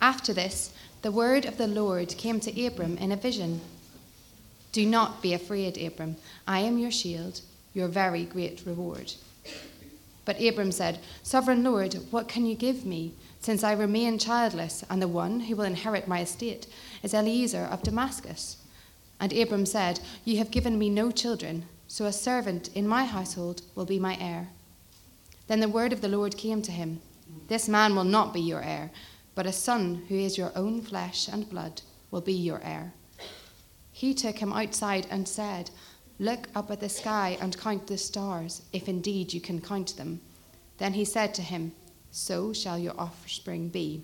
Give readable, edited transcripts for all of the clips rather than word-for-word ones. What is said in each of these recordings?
After this, the word of the Lord came to Abram in a vision. Do not be afraid, Abram. I am your shield, your very great reward. But Abram said, Sovereign Lord, what can you give me, since I remain childless, and the one who will inherit my estate is Eliezer of Damascus? And Abram said, You have given me no children, so a servant in my household will be my heir. Then the word of the Lord came to him, This man will not be your heir, but a son who is your own flesh and blood will be your heir. He took him outside and said, Look up at the sky and count the stars, if indeed you can count them. Then he said to him, So shall your offspring be.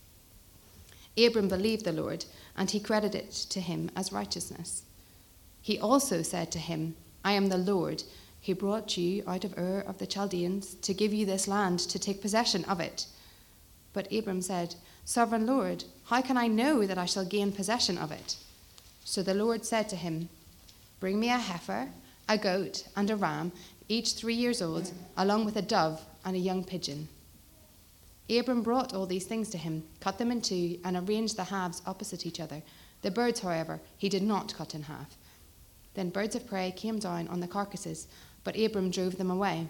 Abram believed the Lord, and he credited it to him as righteousness. He also said to him, I am the Lord, who brought you out of Ur of the Chaldeans to give you this land to take possession of it. But Abram said, Sovereign Lord, how can I know that I shall gain possession of it? So the Lord said to him, Bring me a heifer, a goat, and a ram, each 3 years old, along with a dove and a young pigeon. Abram brought all these things to him, cut them in two, and arranged the halves opposite each other. The birds, however, he did not cut in half. Then birds of prey came down on the carcasses, but Abram drove them away.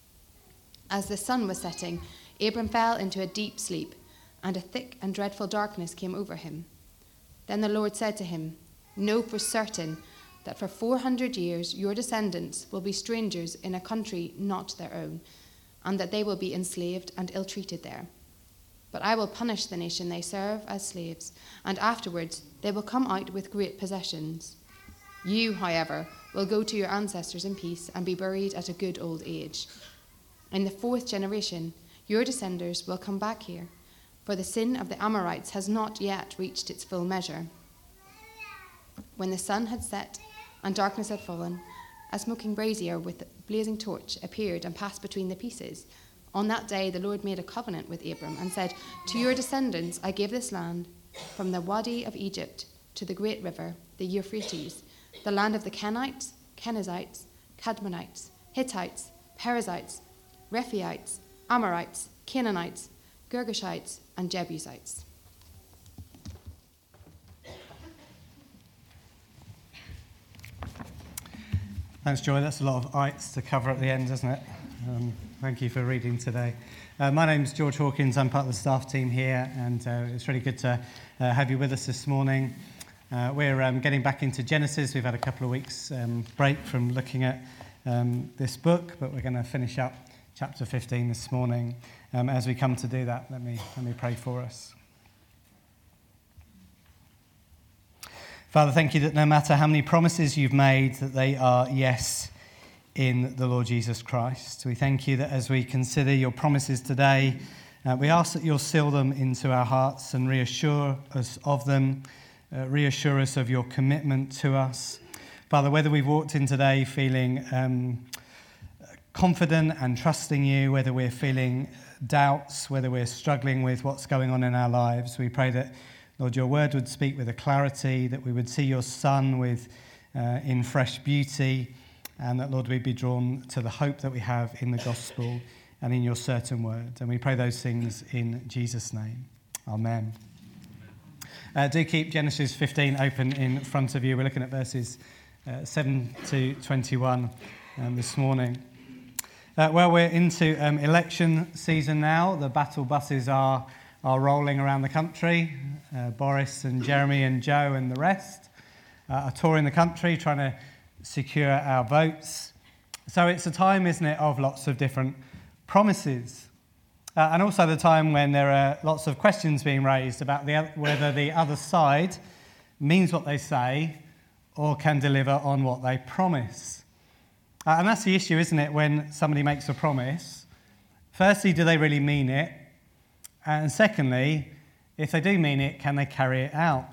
As the sun was setting, Abram fell into a deep sleep, and a thick and dreadful darkness came over him. Then the Lord said to him, Know for certain that for 400 years your descendants will be strangers in a country not their own, and that they will be enslaved and ill-treated there. But I will punish the nation they serve as slaves, and afterwards they will come out with great possessions. You, however, will go to your ancestors in peace and be buried at a good old age. In the 4th generation, your descendants will come back here, for the sin of the Amorites has not yet reached its full measure. When the sun had set and darkness had fallen, a smoking brazier with a blazing torch appeared and passed between the pieces. On that day the Lord made a covenant with Abram and said, To your descendants I give this land, from the Wadi of Egypt to the great river, the Euphrates, the land of the Kenites, Kenizzites, Cadmonites, Hittites, Perizzites, Rephaites, Amorites, Canaanites, Girgashites, and Jebusites. Thanks, Joy. That's a lot of ites to cover at the end, isn't it? Thank you for reading today. My name's George Hawkins. I'm part of the staff team here, and it's really good to have you with us this morning. We're getting back into Genesis. We've had a couple of weeks break from looking at this book, but we're going to finish up chapter 15 this morning. As we come to do that, let me pray for us. Father, thank you that no matter how many promises you've made, that they are yes in the Lord Jesus Christ. We thank you that as we consider your promises today, we ask that you'll seal them into our hearts and reassure us of them, reassure us of your commitment to us. Father, whether we've walked in today feeling confident and trusting you, whether we're feeling doubts, whether we're struggling with what's going on in our lives, we pray that, Lord, your word would speak with a clarity, that we would see your Son in fresh beauty, and that, Lord, we'd be drawn to the hope that we have in the gospel and in your certain word. And we pray those things in Jesus' name. Amen. Do keep Genesis 15 open in front of you. We're looking at verses 7 to 21 this morning. Well, we're into election season now. The battle buses are rolling around the country. Boris and Jeremy and Joe and the rest are touring the country trying to secure our votes. So it's a time, isn't it, of lots of different promises. And also the time when there are lots of questions being raised about whether the other side means what they say or can deliver on what they promise. And that's the issue, isn't it, when somebody makes a promise. Firstly, do they really mean it? And secondly, if they do mean it, can they carry it out?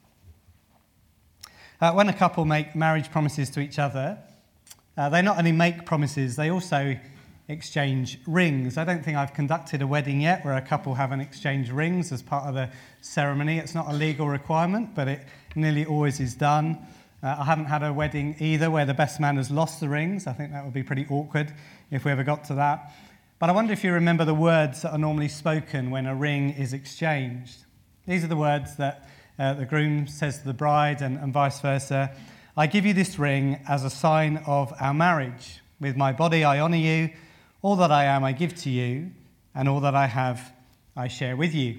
When a couple make marriage promises to each other, they not only make promises, they also exchange rings. I don't think I've conducted a wedding yet where a couple haven't exchanged rings as part of the ceremony. It's not a legal requirement, but it nearly always is done. I haven't had a wedding either where the best man has lost the rings. I think that would be pretty awkward if we ever got to that. But I wonder if you remember the words that are normally spoken when a ring is exchanged. These are the words that the groom says to the bride and vice versa. I give you this ring as a sign of our marriage. With my body I honour you. All that I am I give to you, and all that I have I share with you.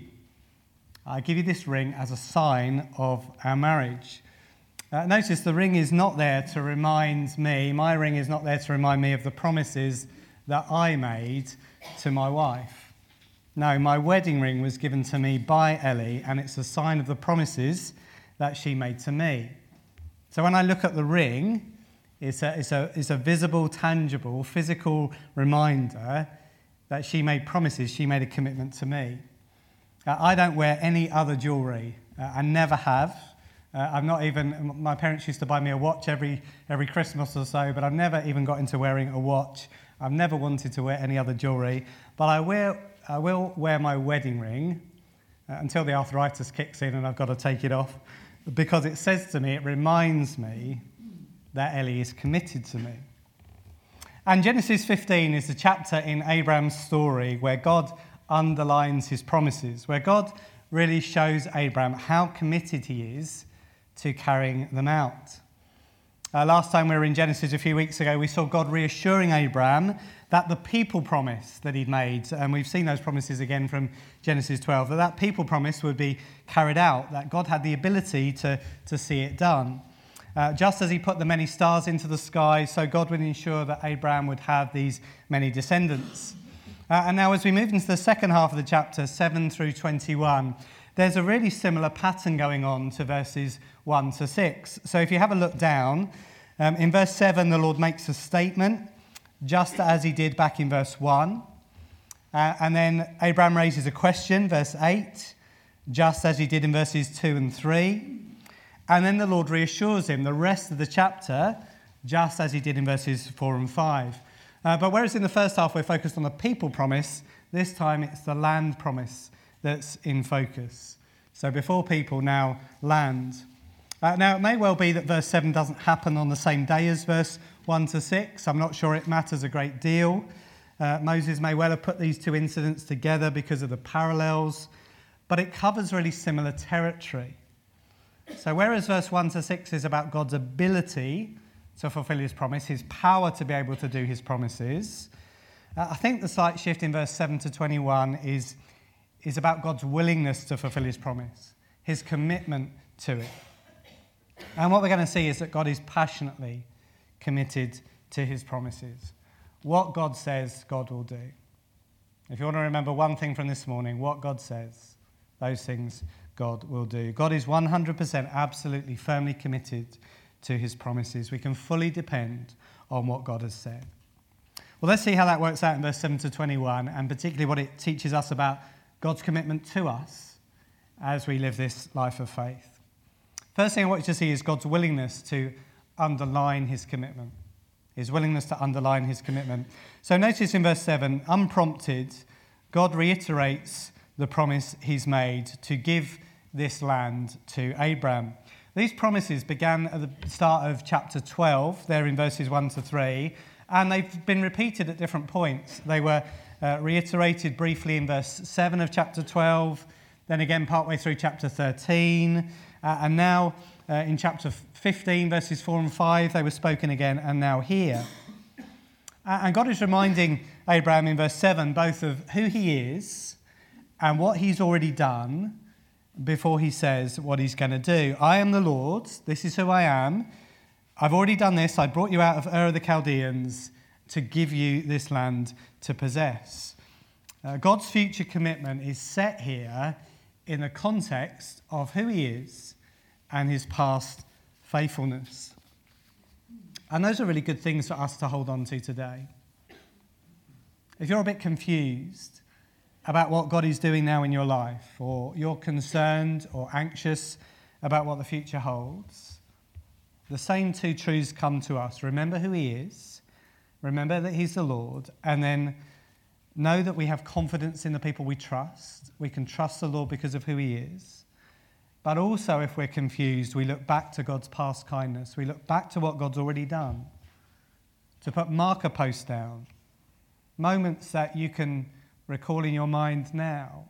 I give you this ring as a sign of our marriage. Notice the ring is not there to remind me, my ring is not there to remind me of the promises that I made to my wife. No, my wedding ring was given to me by Ellie, and it's a sign of the promises that she made to me. So when I look at the ring, it's a visible, tangible, physical reminder that she made promises, she made a commitment to me. I don't wear any other jewellery. I never have. I've not even, my parents used to buy me a watch every Christmas or so, but I've never even got into wearing a watch. I've never wanted to wear any other jewellery, but I will wear my wedding ring until the arthritis kicks in and I've got to take it off, because it says to me, it reminds me that Ellie is committed to me. And Genesis 15 is the chapter in Abraham's story where God underlines his promises, where God really shows Abraham how committed he is to carrying them out. Last time we were in Genesis a few weeks ago, we saw God reassuring Abraham that the people promise that he'd made, and we've seen those promises again from Genesis 12, that people promise would be carried out, that God had the ability to see it done. Just as he put the many stars into the sky, so God would ensure that Abraham would have these many descendants. And now as we move into the second half of the chapter, 7 through 21, there's a really similar pattern going on to verses 1 to 6. So if you have a look down, in verse 7, the Lord makes a statement, just as he did back in verse 1. And then Abraham raises a question, verse 8, just as he did in verses 2 and 3. And then the Lord reassures him the rest of the chapter, just as he did in verses 4 and 5. But whereas in the first half we're focused on the people promise, this time it's the land promise that's in focus. So before people, now land. Now it may well be that verse 7 doesn't happen on the same day as verse 1 to 6. I'm not sure it matters a great deal. Moses may well have put these two incidents together because of the parallels, but it covers really similar territory. So whereas verse 1 to 6 is about God's ability to fulfill his promise, his power to be able to do his promises, I think the slight shift in verse 7 to 21 is about God's willingness to fulfill his promise, his commitment to it. And what we're going to see is that God is passionately committed to his promises. What God says, God will do. If you want to remember one thing from this morning, what God says, those things God will do. God is 100% absolutely firmly committed to his promises. We can fully depend on what God has said. Well, let's see how that works out in verse 7 to 21, and particularly what it teaches us about God's commitment to us as we live this life of faith. First thing I want you to see is God's willingness to underline his commitment. His willingness to underline his commitment. So notice in verse 7, unprompted, God reiterates the promise he's made to give this land to Abraham. These promises began at the start of chapter 12, there in verses 1 to 3, and they've been repeated at different points. They were reiterated briefly in verse 7 of chapter 12, then again partway through chapter 13, and now in chapter 15, verses 4 and 5, they were spoken again, and now here. And God is reminding Abraham in verse 7 both of who he is and what he's already done before he says what he's going to do. I am the Lord, this is who I am. I've already done this. I brought you out of Ur of the Chaldeans to give you this land to possess. God's future commitment is set here in the context of who he is and his past faithfulness. And those are really good things for us to hold on to today. If you're a bit confused about what God is doing now in your life, or you're concerned or anxious about what the future holds, the same two truths come to us. Remember who he is, remember that he's the Lord, and then know that we have confidence in the people we trust. We can trust the Lord because of who he is. But also, if we're confused, we look back to God's past kindness. We look back to what God's already done. To put marker posts down, moments that you can recall in your mind now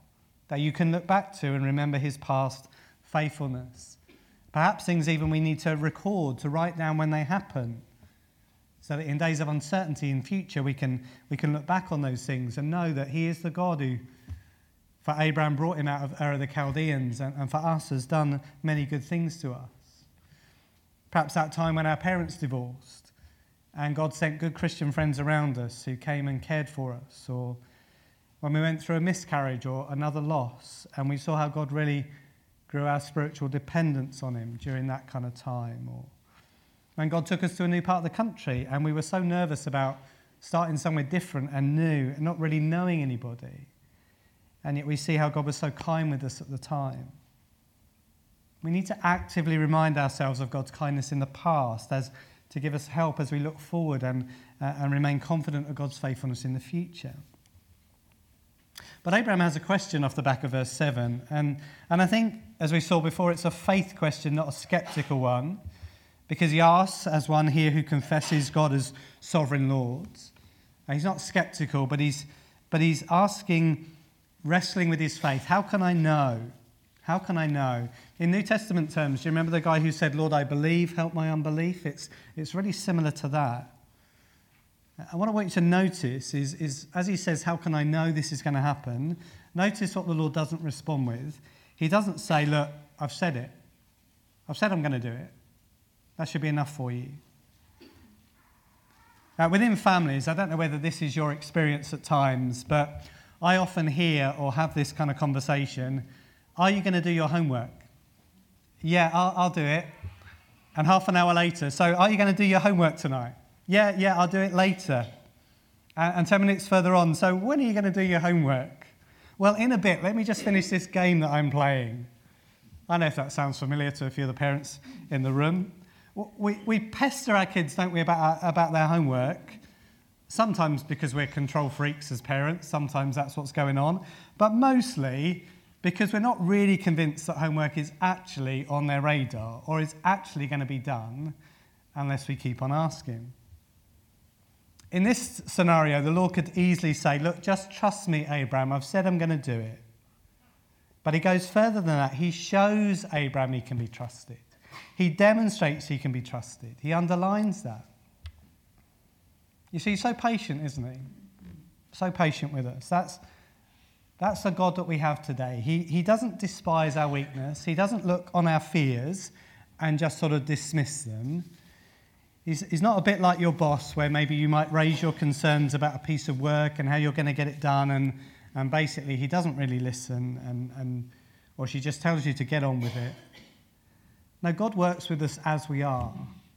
that you can look back to and remember his past faithfulness. Perhaps things even we need to record, to write down when they happen, so that in days of uncertainty in future we can look back on those things and know that he is the God who, for Abraham, brought him out of Ur of the Chaldeans, and for us has done many good things to us. Perhaps that time when our parents divorced and God sent good Christian friends around us who came and cared for us, or when we went through a miscarriage or another loss and we saw how God really grew our spiritual dependence on him during that kind of time, or when God took us to a new part of the country and we were so nervous about starting somewhere different and new and not really knowing anybody, and yet we see how God was so kind with us at the time. We need to actively remind ourselves of God's kindness in the past as to give us help as we look forward and remain confident of God's faithfulness in the future. But Abraham has a question off the back of verse 7, and I think, as we saw before, it's a faith question, not a sceptical one, because he asks, as one here who confesses God as sovereign Lord. And he's not sceptical, but he's asking, wrestling with his faith. How can I know? How can I know? In New Testament terms, do you remember the guy who said, Lord, I believe, help my unbelief? It's really similar to that. And what I want you to notice is as he says, how can I know this is going to happen? Notice what the Lord doesn't respond with. He doesn't say, look, I've said it. I've said I'm going to do it. That should be enough for you. Now, within families, I don't know whether this is your experience at times, but I often hear or have this kind of conversation. Are you going to do your homework? Yeah, I'll do it. And half an hour later, so are you going to do your homework tonight? Yeah, I'll do it later. And 10 minutes further on, so when are you going to do your homework? Well, in a bit, let me just finish this game that I'm playing. I know if that sounds familiar to a few of the parents in the room. We pester our kids, don't we, about their homework. Sometimes because we're control freaks as parents, sometimes that's what's going on. But mostly because we're not really convinced that homework is actually on their radar or is actually going to be done unless we keep on asking. In this scenario, the Lord could easily say, look, just trust me, Abraham. I've said I'm going to do it. But he goes further than that. He shows Abraham he can be trusted. He demonstrates he can be trusted. He underlines that. You see, he's so patient, isn't he? So patient with us. That's the God that we have today. He doesn't despise our weakness. He doesn't look on our fears and just sort of dismiss them. He's not a bit like your boss where maybe you might raise your concerns about a piece of work and how you're going to get it done and basically he doesn't really listen or she just tells you to get on with it. No, God works with us as we are.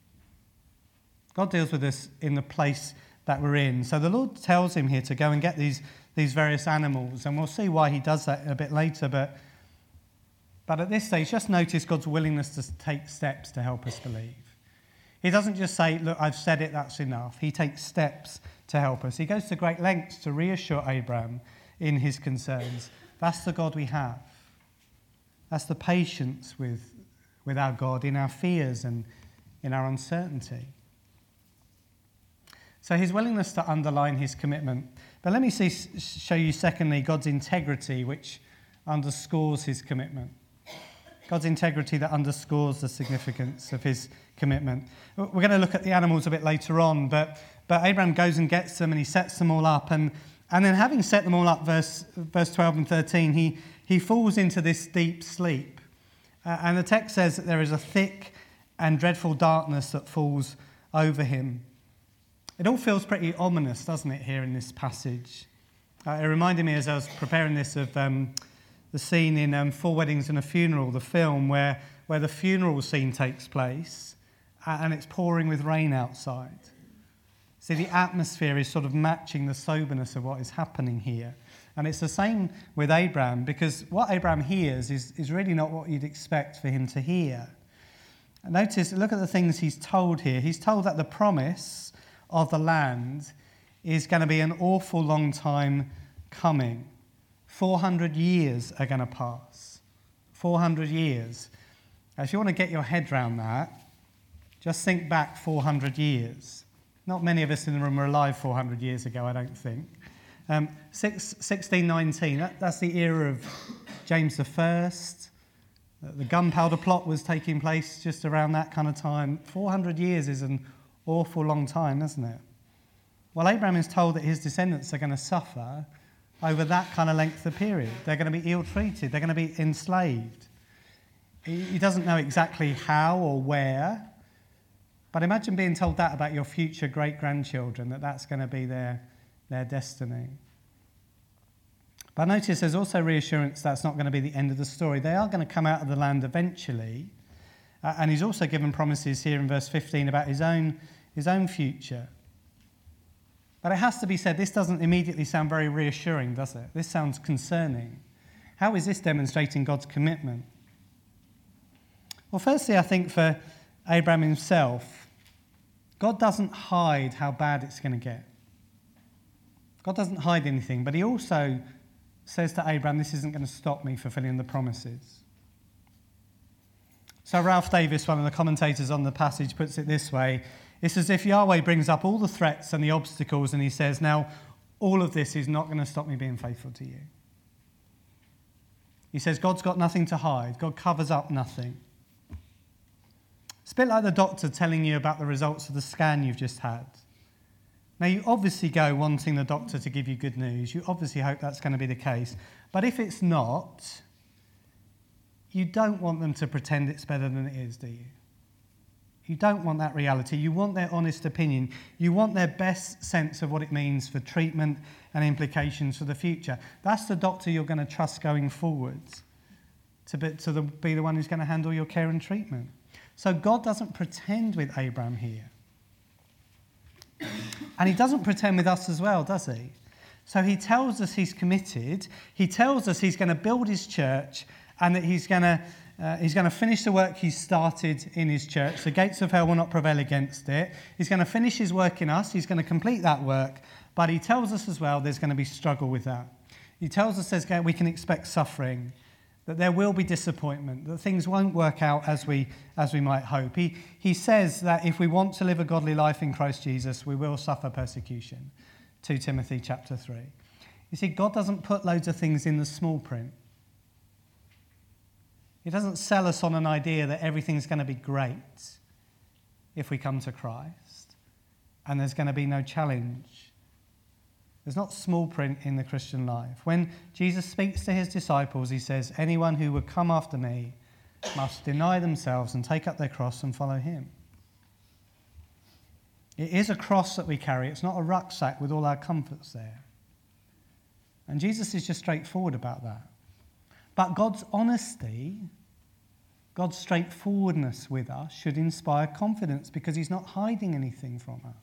God deals with us in the place that we're in. So the Lord tells him here to go and get these various animals, and we'll see why he does that a bit later. But at this stage, just notice God's willingness to take steps to help us believe. He doesn't just say, look, I've said it, that's enough. He takes steps to help us. He goes to great lengths to reassure Abraham in his concerns. That's the God we have. That's the patience with our God in our fears and in our uncertainty. So his willingness to underline his commitment. But let me show you, secondly, God's integrity, which underscores his commitment. God's integrity that underscores the significance of his commitment. We're going to look at the animals a bit later on, but Abraham goes and gets them and he sets them all up. And then having set them all up, verse 12 and 13, he falls into this deep sleep. And the text says that there is a thick and dreadful darkness that falls over him. It all feels pretty ominous, doesn't it, here in this passage? It reminded me as I was preparing this of the scene in Four Weddings and a Funeral, the film where the funeral scene takes place and it's pouring with rain outside. See, the atmosphere is sort of matching the soberness of what is happening here. And it's the same with Abraham, because what Abraham hears is really not what you'd expect for him to hear. And notice, look at the things he's told here. He's told that the promise of the land is going to be an awful long time coming. 400 years are going to pass. 400 years. Now, if you want to get your head around that, just think back 400 years. Not many of us in the room were alive 400 years ago, I don't think. 1619, that's the era James I. The gunpowder plot was taking place just around that kind of time. 400 years is an awful long time, isn't it? Well, Abraham is told that his descendants are going to suffer over that kind of length of period. They're going to be ill-treated. They're going to be enslaved. He doesn't know exactly how or where, but imagine being told that about your future great-grandchildren, that that's going to be their destiny. But notice there's also reassurance that's not going to be the end of the story. They are going to come out of the land eventually, and he's also given promises here in verse 15 about his own future. But it has to be said, this doesn't immediately sound very reassuring, does it? This sounds concerning. How is this demonstrating God's commitment? Well, firstly, I think for Abraham himself, God doesn't hide how bad it's going to get. God doesn't hide anything, but he also says to Abraham, this isn't going to stop me fulfilling the promises. So Ralph Davis, one of the commentators on the passage, puts it this way. It's as if Yahweh brings up all the threats and the obstacles and he says, now, all of this is not going to stop me being faithful to you. He says, God's got nothing to hide. God covers up nothing. It's a bit like the doctor telling you about the results of the scan you've just had. Now, you obviously go wanting the doctor to give you good news. You obviously hope that's going to be the case. But if it's not, you don't want them to pretend it's better than it is, do you? You don't want that reality. You want their honest opinion. You want their best sense of what it means for treatment and implications for the future. That's the doctor you're going to trust going forwards to be the one who's going to handle your care and treatment. So God doesn't pretend with Abraham here. And he doesn't pretend with us as well, does he? So he tells us he's committed. He tells us he's going to build his church and that he's going to finish the work he's started in his church. The gates of hell will not prevail against it. He's going to finish his work in us. He's going to complete that work. But he tells us as well there's going to be struggle with that. He tells us we can expect suffering, that there will be disappointment, that things won't work out as we might hope. He says that if we want to live a godly life in Christ Jesus, we will suffer persecution. 2 Timothy chapter 3. You see, God doesn't put loads of things in the small print. He doesn't sell us on an idea that everything's going to be great if we come to Christ and there's going to be no challenge. There's not small print in the Christian life. When Jesus speaks to his disciples, he says, anyone who would come after me must deny themselves and take up their cross and follow him. It is a cross that we carry. It's not a rucksack with all our comforts there. And Jesus is just straightforward about that. But God's honesty, God's straightforwardness with us should inspire confidence because he's not hiding anything from us.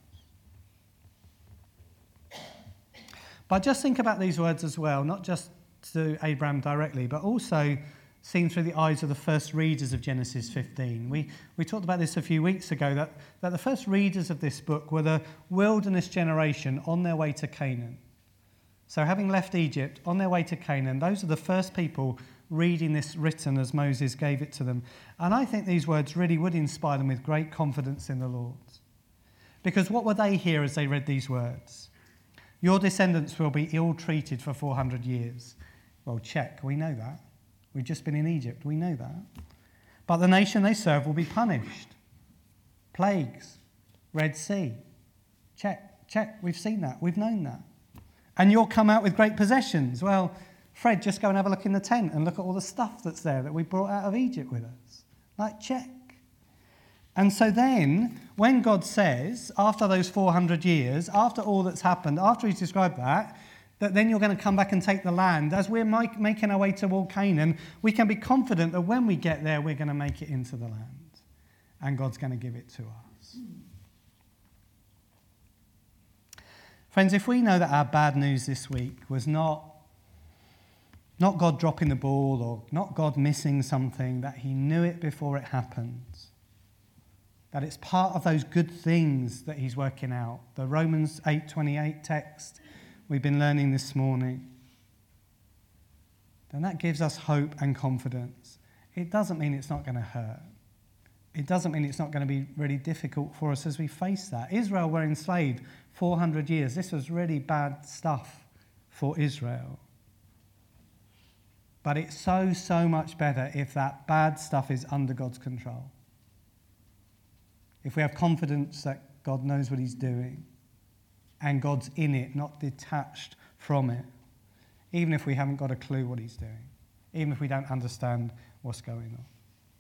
But just think about these words as well, not just to Abraham directly, but also seen through the eyes of the first readers of Genesis 15. We talked about this a few weeks ago, that the first readers of this book were the wilderness generation on their way to Canaan. So having left Egypt, on their way to Canaan, those are the first people reading this written as Moses gave it to them. And I think these words really would inspire them with great confidence in the Lord. Because what would they hear as they read these words? Your descendants will be ill-treated for 400 years. Well, check, we know that. We've just been in Egypt, we know that. But the nation they serve will be punished. Plagues, Red Sea. Check, we've seen that, we've known that. And you'll come out with great possessions. Well, Fred, just go and have a look in the tent and look at all the stuff that's there that we brought out of Egypt with us. Like, check. And so then, when God says, after those 400 years, after all that's happened, after he's described that then you're going to come back and take the land, as we're making our way toward Canaan, we can be confident that when we get there, we're going to make it into the land. And God's going to give it to us. Friends, if we know that our bad news this week was not God dropping the ball or not God missing something, that he knew it before it happened, that it's part of those good things that he's working out. The Romans 8:28 text we've been learning this morning. Then that gives us hope and confidence. It doesn't mean it's not going to hurt. It doesn't mean it's not going to be really difficult for us as we face that. Israel were enslaved 400 years. This was really bad stuff for Israel. But it's so much better if that bad stuff is under God's control. If we have confidence that God knows what he's doing and God's in it, not detached from it, even if we haven't got a clue what he's doing, even if we don't understand what's going on.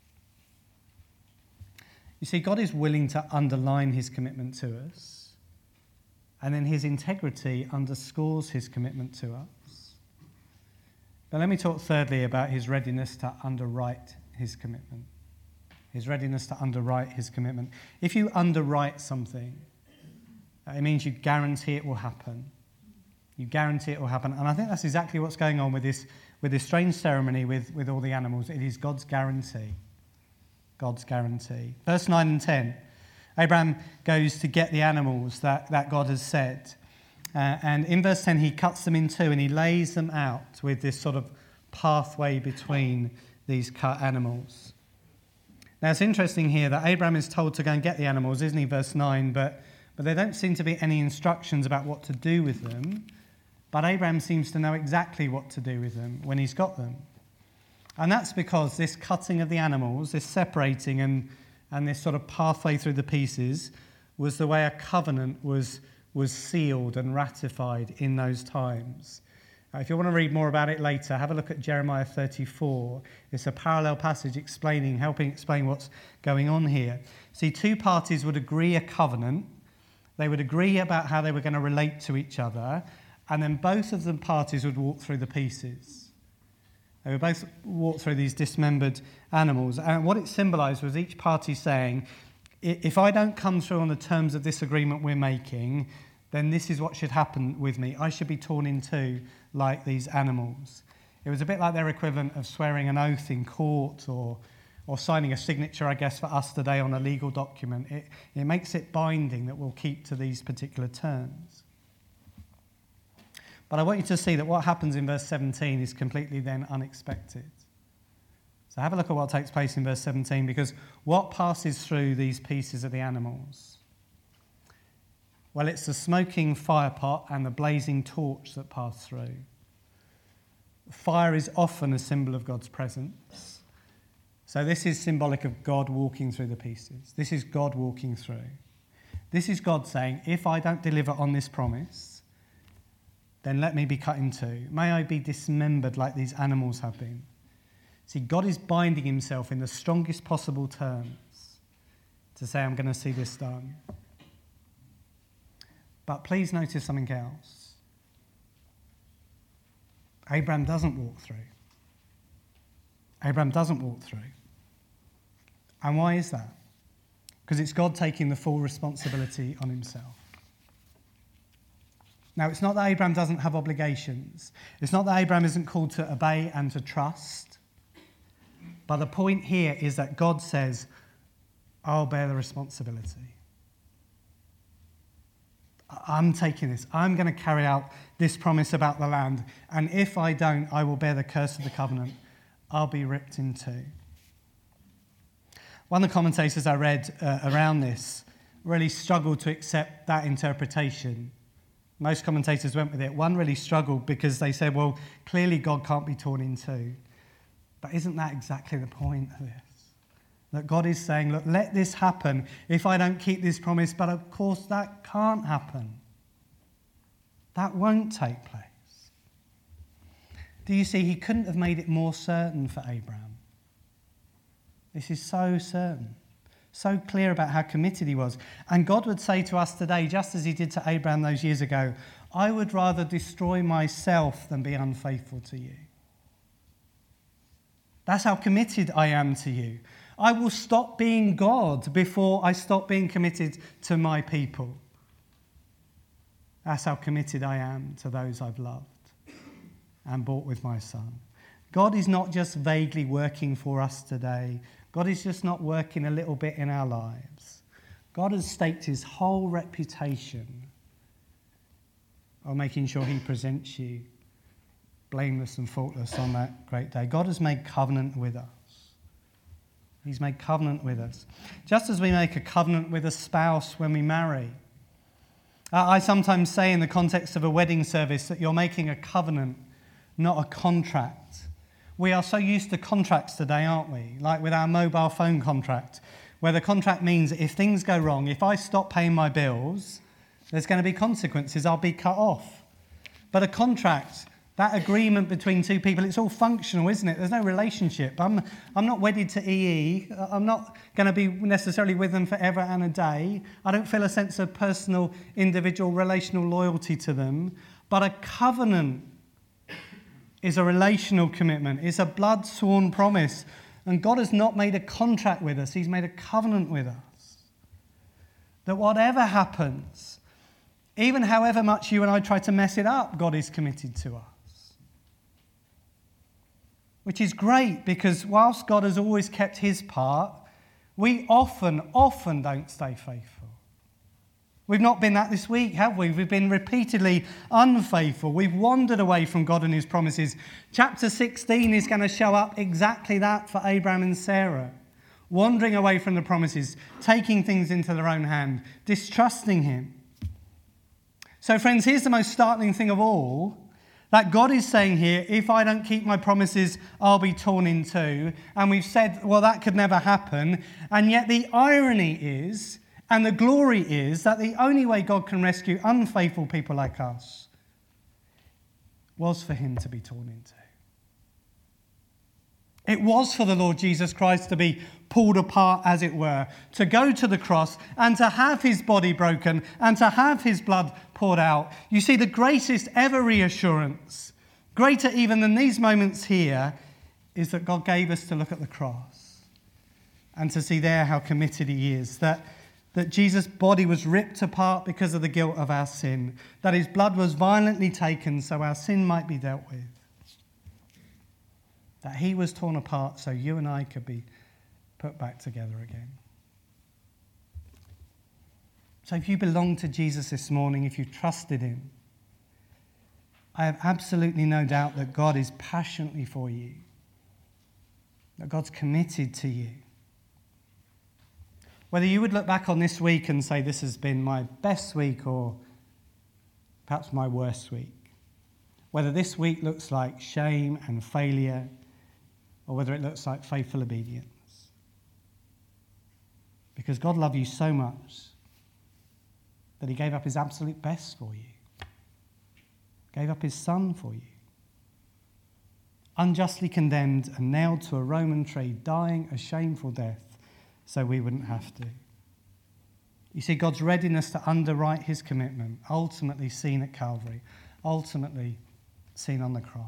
You see, God is willing to underline his commitment to us, and then his integrity underscores his commitment to us. But let me talk thirdly about his readiness to underwrite his commitment. His readiness to underwrite his commitment. If you underwrite something, it means you guarantee it will happen. You guarantee it will happen. And I think that's exactly what's going on with this strange ceremony with all the animals. It is God's guarantee. God's guarantee. Verse 9 and 10. Abraham goes to get the animals that God has said. And in verse 10, he cuts them in two and he lays them out with this sort of pathway between these cut animals. Now, it's interesting here that Abraham is told to go and get the animals, isn't he, verse 9, but there don't seem to be any instructions about what to do with them. But Abraham seems to know exactly what to do with them when he's got them. And that's because this cutting of the animals, this separating and this sort of pathway through the pieces was the way a covenant was sealed and ratified in those times. If you want to read more about it later, have a look at Jeremiah 34. It's a parallel passage helping explain what's going on here. See, two parties would agree a covenant. They would agree about how they were going to relate to each other, and then both of the parties would walk through the pieces. They would both walk through these dismembered animals. And what it symbolised was each party saying, if I don't come through on the terms of this agreement we're making, then this is what should happen with me. I should be torn in two like these animals. It was a bit like their equivalent of swearing an oath in court or signing a signature, I guess, for us today on a legal document. It makes it binding that we'll keep to these particular terms. But I want you to see that what happens in verse 17 is completely then unexpected. So have a look at what takes place in verse 17, because what passes through these pieces of the animals? Well, it's the smoking fire pot and the blazing torch that pass through. Fire is often a symbol of God's presence. So this is symbolic of God walking through the pieces. This is God walking through. This is God saying, if I don't deliver on this promise, then let me be cut in two. May I be dismembered like these animals have been. See, God is binding himself in the strongest possible terms to say, I'm going to see this done. But please notice something else. Abraham doesn't walk through. Abraham doesn't walk through. And why is that? Because it's God taking the full responsibility on himself. Now, it's not that Abraham doesn't have obligations. It's not that Abraham isn't called to obey and to trust. But the point here is that God says, I'll bear the responsibility. I'm taking this. I'm going to carry out this promise about the land. And if I don't, I will bear the curse of the covenant. I'll be ripped in two. One of the commentators I read around this really struggled to accept that interpretation. Most commentators went with it. One really struggled because they said, well, clearly God can't be torn in two. But isn't that exactly the point of this? That God is saying, look, let this happen if I don't keep this promise, but of course that can't happen. That won't take place. Do you see, he couldn't have made it more certain for Abraham. This is so certain, so clear about how committed he was. And God would say to us today, just as he did to Abraham those years ago, I would rather destroy myself than be unfaithful to you. That's how committed I am to you. I will stop being God before I stop being committed to my people. That's how committed I am to those I've loved and bought with my son. God is not just vaguely working for us today. God is just not working a little bit in our lives. God has staked his whole reputation on making sure he presents you blameless and faultless on that great day. God has made covenant with us. He's made covenant with us. Just as we make a covenant with a spouse when we marry. I sometimes say in the context of a wedding service that you're making a covenant, not a contract. We are so used to contracts today, aren't we? Like with our mobile phone contract, where the contract means that if things go wrong, if I stop paying my bills, there's going to be consequences. I'll be cut off. But a contract, that agreement between two people, it's all functional, isn't it? There's no relationship. I'm not wedded to EE. I'm not going to be necessarily with them forever and a day. I don't feel a sense of personal, individual, relational loyalty to them. But a covenant is a relational commitment. It's a blood-sworn promise. And God has not made a contract with us. He's made a covenant with us. That whatever happens, even however much you and I try to mess it up, God is committed to us. Which is great, because whilst God has always kept his part, we often don't stay faithful. We've not been that this week, have we? We've been repeatedly unfaithful. We've wandered away from God and his promises. Chapter 16 is going to show up exactly that for Abraham and Sarah. Wandering away from the promises, taking things into their own hand, distrusting him. So friends, here's the most startling thing of all, that God is saying here, if I don't keep my promises, I'll be torn in two. And we've said, well, that could never happen. And yet the irony is, and the glory is, that the only way God can rescue unfaithful people like us was for him to be torn in two. It was for the Lord Jesus Christ to be pulled apart, as it were, to go to the cross and to have his body broken and to have his blood poured out. You see, the greatest ever reassurance, greater even than these moments here, is that God gave us to look at the cross and to see there how committed he is, that Jesus' body was ripped apart because of the guilt of our sin, that his blood was violently taken so our sin might be dealt with, that he was torn apart so you and I could be put back together again. So if you belong to Jesus this morning, if you've trusted him, I have absolutely no doubt that God is passionately for you, that God's committed to you. Whether you would look back on this week and say, this has been my best week or perhaps my worst week. Whether this week looks like shame and failure or whether it looks like faithful obedience. Because God loved you so much that he gave up his absolute best for you. Gave up his son for you. Unjustly condemned and nailed to a Roman tree, dying a shameful death so we wouldn't have to. You see, God's readiness to underwrite his commitment, ultimately seen at Calvary, ultimately seen on the cross.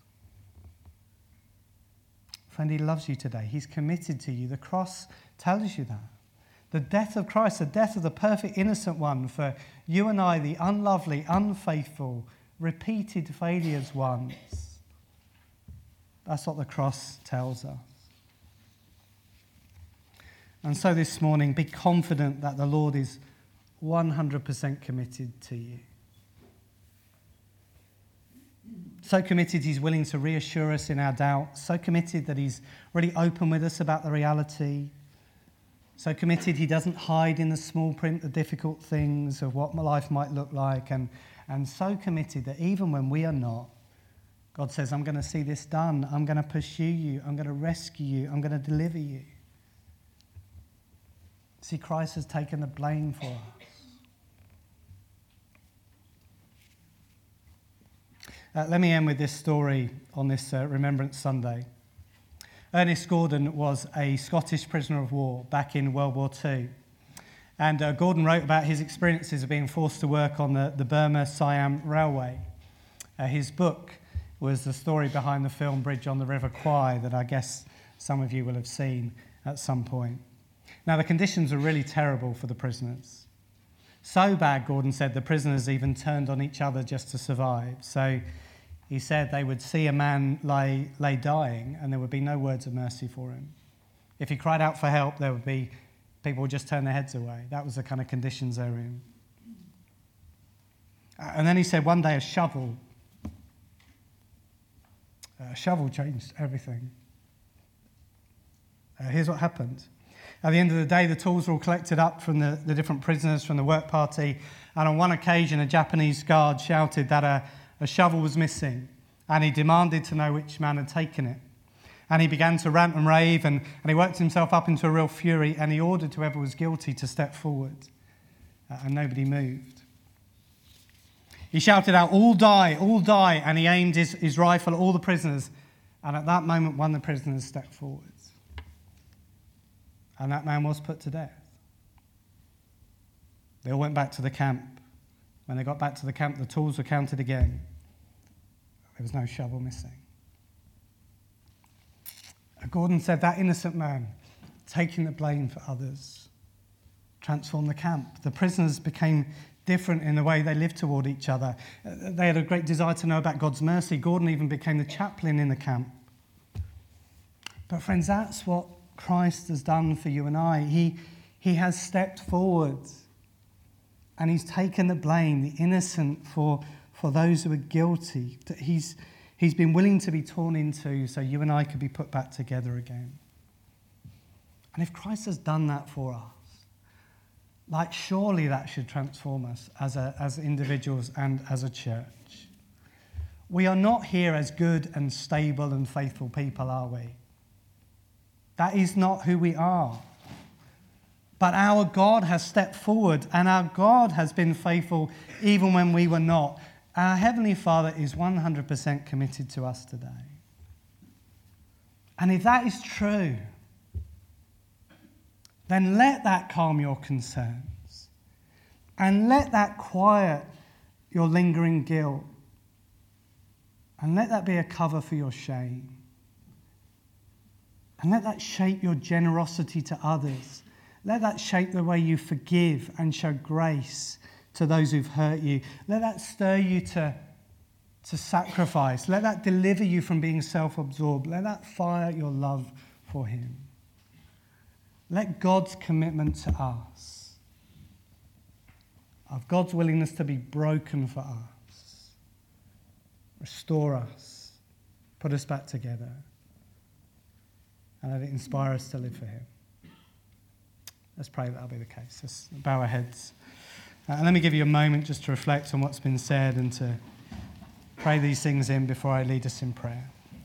Friend, he loves you today. He's committed to you. The cross tells you that. The death of Christ, the death of the perfect innocent one for you and I, the unlovely, unfaithful, repeated failures ones. That's what the cross tells us. And so this morning, be confident that the Lord is 100% committed to you. So committed he's willing to reassure us in our doubt. So committed that he's really open with us about the reality. So committed he doesn't hide in the small print the difficult things of what my life might look like. And so committed that even when we are not, God says, I'm going to see this done. I'm going to pursue you. I'm going to rescue you. I'm going to deliver you. See, Christ has taken the blame for us. Let me end with this story on this Remembrance Sunday. Ernest Gordon was a Scottish prisoner of war back in World War II. And Gordon wrote about his experiences of being forced to work on the Burma-Siam Railway. His book was the story behind the film Bridge on the River Kwai that I guess some of you will have seen at some point. Now, the conditions were really terrible for the prisoners. So bad, Gordon said, the prisoners even turned on each other just to survive. So he said they would see a man lay dying and there would be no words of mercy for him. If he cried out for help, there would be people would just turn their heads away. That was the kind of conditions they were in. And then he said one day a shovel changed everything. Here's what happened. At the end of the day, the tools were all collected up from the different prisoners from the work party. And on one occasion, a Japanese guard shouted that a shovel was missing. And he demanded to know which man had taken it. And he began to rant and rave, and he worked himself up into a real fury, and he ordered whoever was guilty to step forward. And nobody moved. He shouted out, all die, and he aimed his rifle at all the prisoners. And at that moment, one of the prisoners stepped forward. And that man was put to death. They all went back to the camp. When they got back to the camp, the tools were counted again. There was no shovel missing. Gordon said that innocent man, taking the blame for others, transformed the camp. The prisoners became different in the way they lived toward each other. They had a great desire to know about God's mercy. Gordon even became the chaplain in the camp. But friends, that's what Christ has done for you and I. He has stepped forward and he's taken the blame, the innocent, for those who are guilty. That he's been willing to be torn into so you and I could be put back together again. And if Christ has done that for us, surely that should transform us as individuals and as a church. We are not here as good and stable and faithful people, are we? That is not who we are. But our God has stepped forward, and our God has been faithful even when we were not. Our Heavenly Father is 100% committed to us today. And if that is true, then let that calm your concerns. And let that quiet your lingering guilt. And let that be a cover for your shame. And let that shape your generosity to others. Let that shape the way you forgive and show grace to those who've hurt you. Let that stir you to sacrifice. Let that deliver you from being self-absorbed. Let that fire your love for him. Let God's commitment to us, of God's willingness to be broken for us, restore us, put us back together, and let it inspire us to live for him. Let's pray that'll be the case. Let's bow our heads. And let me give you a moment just to reflect on what's been said and to pray these things in before I lead us in prayer.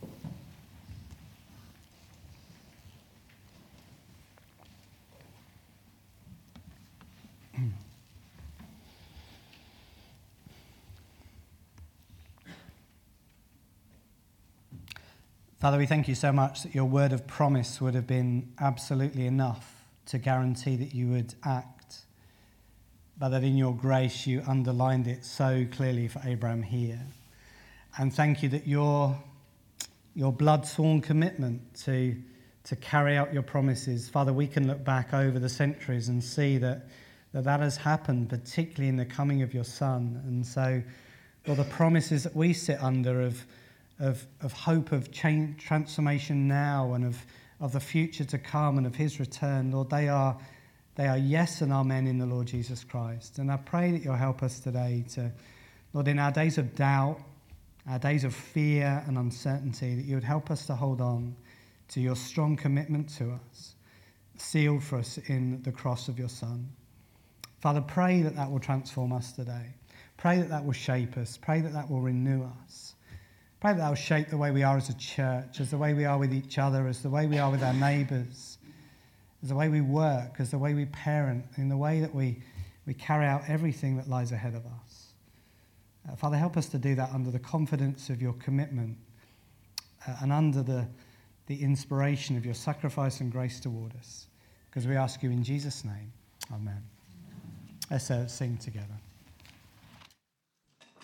Father, we thank you so much that your word of promise would have been absolutely enough to guarantee that you would act, but that in your grace you underlined it so clearly for Abraham here. And thank you that your blood-sworn commitment to carry out your promises, Father, we can look back over the centuries and see that has happened, particularly in the coming of your Son. And so, Lord, the promises that we sit under of hope, of change, transformation now, and of the future to come and of his return, Lord, they are yes and amen in the Lord Jesus Christ. And I pray that you'll help us today to, Lord, in our days of doubt, our days of fear and uncertainty, that you would help us to hold on to your strong commitment to us, sealed for us in the cross of your Son. Father, pray that will transform us today. Pray that will shape us. Pray that will renew us. Pray that will shape the way we are as a church, as the way we are with each other, as the way we are with our neighbours, as the way we work, as the way we parent, in the way that we carry out everything that lies ahead of us. Father, help us to do that under the confidence of your commitment and under the inspiration of your sacrifice and grace toward us. Because we ask you in Jesus' name. Amen. Let's sing together.